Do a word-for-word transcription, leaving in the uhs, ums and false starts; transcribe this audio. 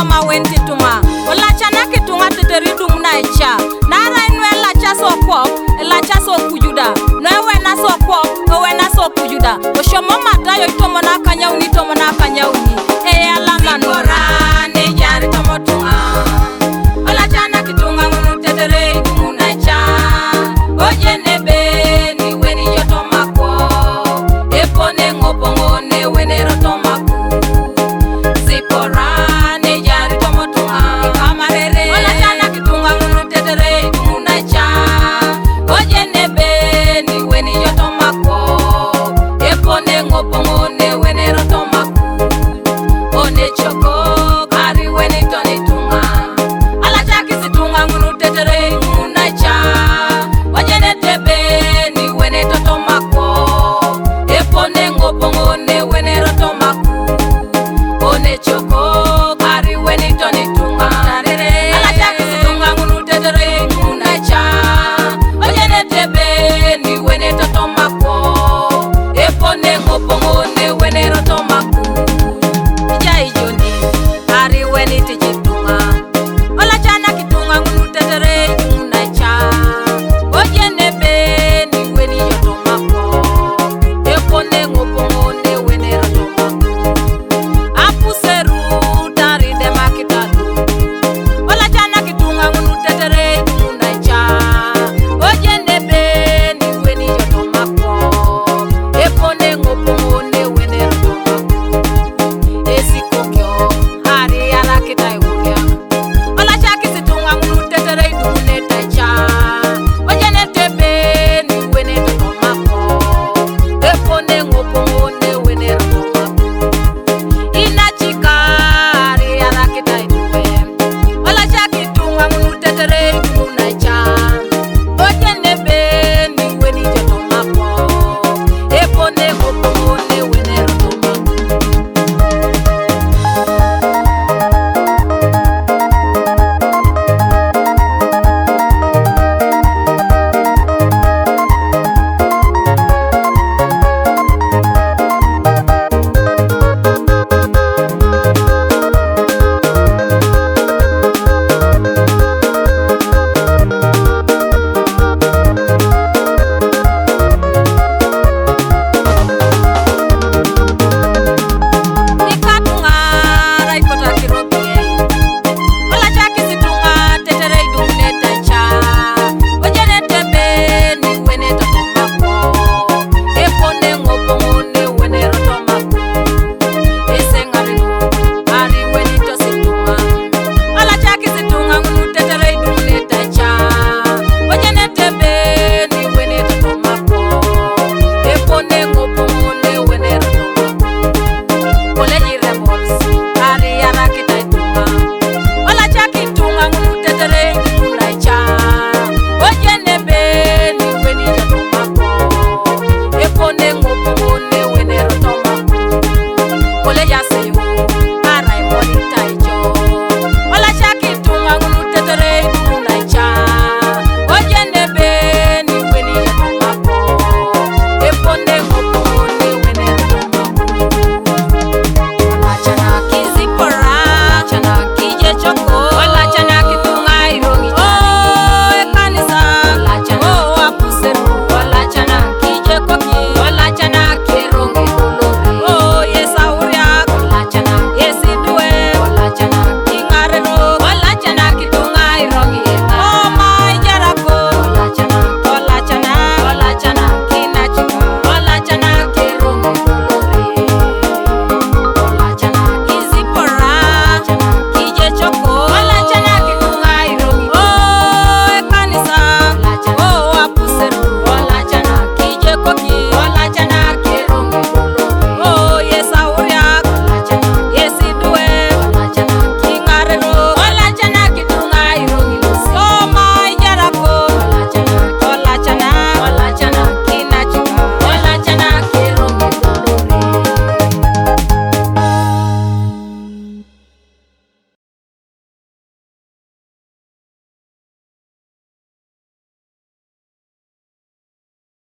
toma wenti tunga olacha na kitunga teteridum na echa nara inwe lacha so kwok lacha so kujuda nowe na so kwok nowe na so kujuda oshomo matayo itomo na kanyauni tomo na kanyauni e alama nora ne jari tomo tunga olacha na kitunga munu teteridum na echa oje nebe ni weni yotoma kwa epone ngopongo ne wene rotoma zipora ne jari tomo tunga kamarere olacha na kitunga munu teteridum na echa oje nebe ni weni yotoma kwa epone ngopongo ne wene rotoma one choko kari weni toni tunga alacha kisitunga munu teteridum na echa oje nebe ni wene totoma kwa epone ngopongo ne wene rotoma one choko